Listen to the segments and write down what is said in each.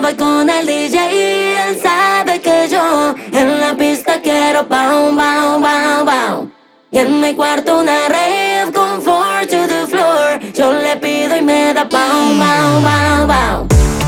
voy con el DJ, él sabe que yo en la pista quiero bow, bow, bow, bow. Y en mi cuarto una rave con 4 to the floor. Yo le pido y me da bow, bow, bow, bow.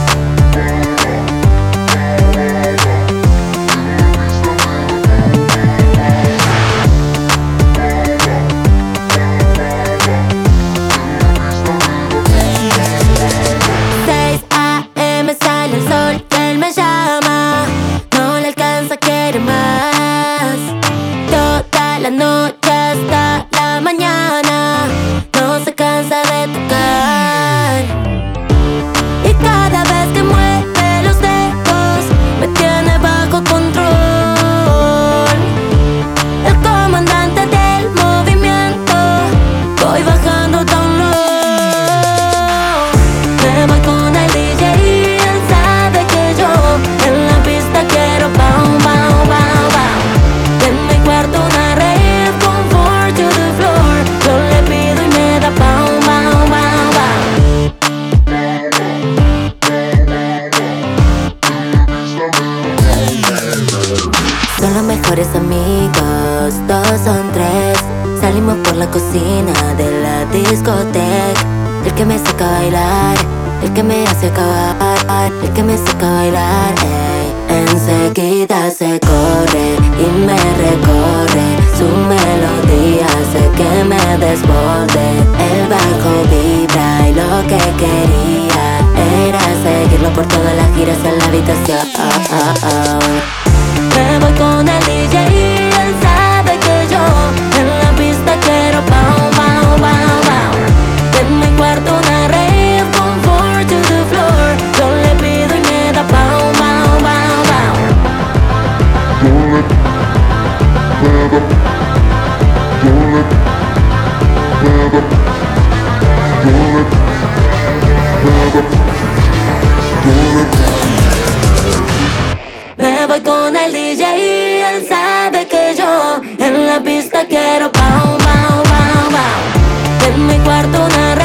Sale el sol y él me llama, no le alcanza, quiere más. Toda la noche hasta la mañana, no se cansa de tocar. Y cada vez que mueve los dedos, me tiene bajo control. El comandante del movimiento, voy bajando down low. Me voy con el DJ, en la pista quiero bow, bow, bow, bow. En mi cuarto una rave con 4 to the floor. Yo le pido y me da bow, bow, bow, bow. Son los mejores amigos, 2 son 3. Salimos por la cocina de la discoteca. El que me saca a bailar, el que me hace acabar, el que me saca a bailar, ey. Enseguida se corre y me recorre, su melodía hace que me desborde. El bajo vibra y lo que quería era seguirlo por todas las giras en la habitación. Me voy con el DJ, él sabe que yo en la pista quiero bow, bow, bow, bow. En mi cuarto una rave con 4 to the floor. Yo le pido y me da bow, bow, bow, bow. Me voy con el DJ, él sabe que yo en la pista quiero bow, bow, bow, bow. En mi cuarto una